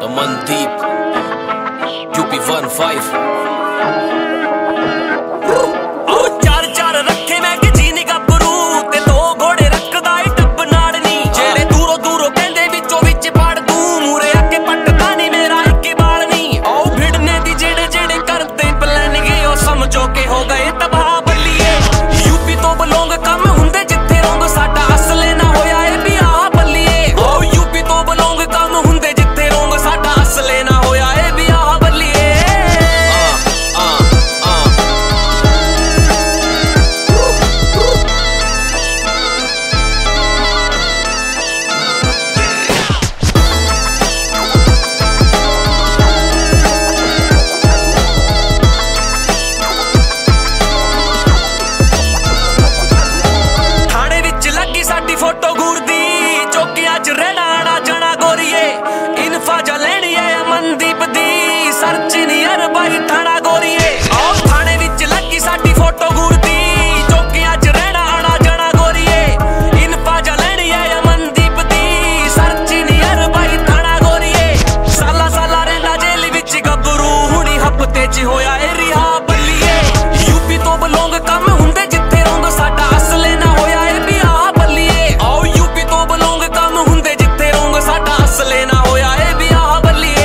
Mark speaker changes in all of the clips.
Speaker 1: Amandeep UP15
Speaker 2: photo घूरदी चौकियां च रहना आना जाना गोरीए इन्फा जा लेनी है अमनदीप दी सर्च नहीं हर बाई थाना गोरीए आओ थाने विच लगी साडी फोटो घूरदी चौकियां च रहना आना जाना गोरीए इन्फा जा लेनी है अमनदीप दी सर्च नहीं हर बाई थाना गोरीए साला साला रहंदा जेल विच गबरू हुणी हफ्ते च होया ए रिहा बल्लीए यूपी तो बिलोंग कम हुंदे जिथे रोंग साडा असले ना होया लेना होया ए बियाह बल्लीए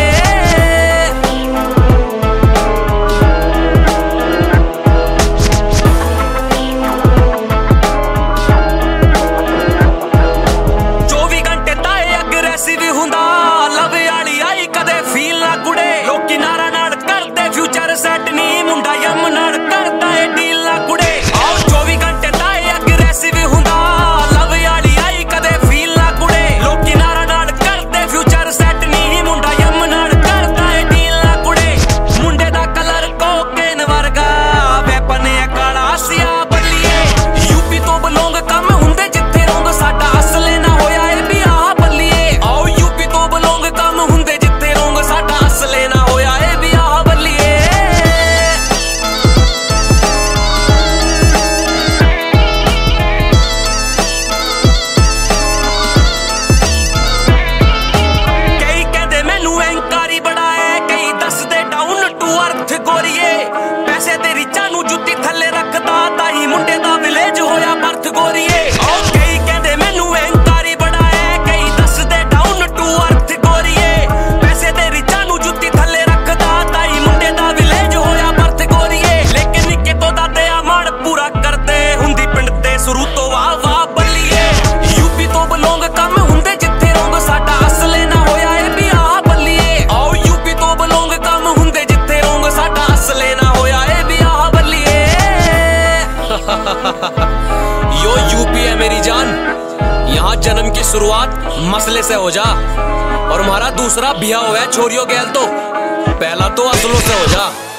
Speaker 2: चौबी घंटे ताए अग्रेसिव हुंदा लव आली आई कदे फील ना कुड़े लोकी नारा नाड़ करदे फ्यूचर सेट नी मुंडा यम नाड़ करदा ए डील ना कुड़े आओ 24 घंटे ताए अग्रेसिव हुंदा लव आली आई कदे फील ना कुड़े लोकी नारा नाड़ फ्यूचर सेट नहीं मुंडा यम नाड़ करदा ए डील ना कुड़े मुंडे दा कलर कोकेन वर्गा वेपन है काला सिया बल्लीए यूपी तो बिलोंग कम हुंदे जिथे रोंग साडा असले ना होया ए बियाह बल्लीए आओ यूपी तो बिलोंग कम हुंदे जिथे रोंग साडा असले ना होया ए बियाह बल्लीए गोरीए पैसे तेरी चानू जुत्ती थले रखदा ताही मुंडे दा विलेज होया बर्थ गोरीए ओ कई कहंदे मैनू अहंकारी बड़ा है कई दसदे डाउन टू अर्थ गोरीए पैसे तेरी चानू जुत्ती थले रखदा ताही मुंडे दा विलेज होया बर्थ गोरीए लेकिन निक्के तो दादे अमण पूरा करदे हुंदी पिंड ते शुरू तो वाह वाह बल्लीए यूपी तो बिलोंग कम हुंदे जिथे रोंग साडा असले ना होया ए बियाह बल्लीए आओ यूपी तो बिलोंग कम हुंदे लेना होया ए बियाह बल्लीए यो यूपी है मेरी जान यहाँ जन्म की शुरुआत मसले से हो जा और हमारा दूसरा बियाह हुआ है छोरियों गैल तो पहला तो असलों से हो जा।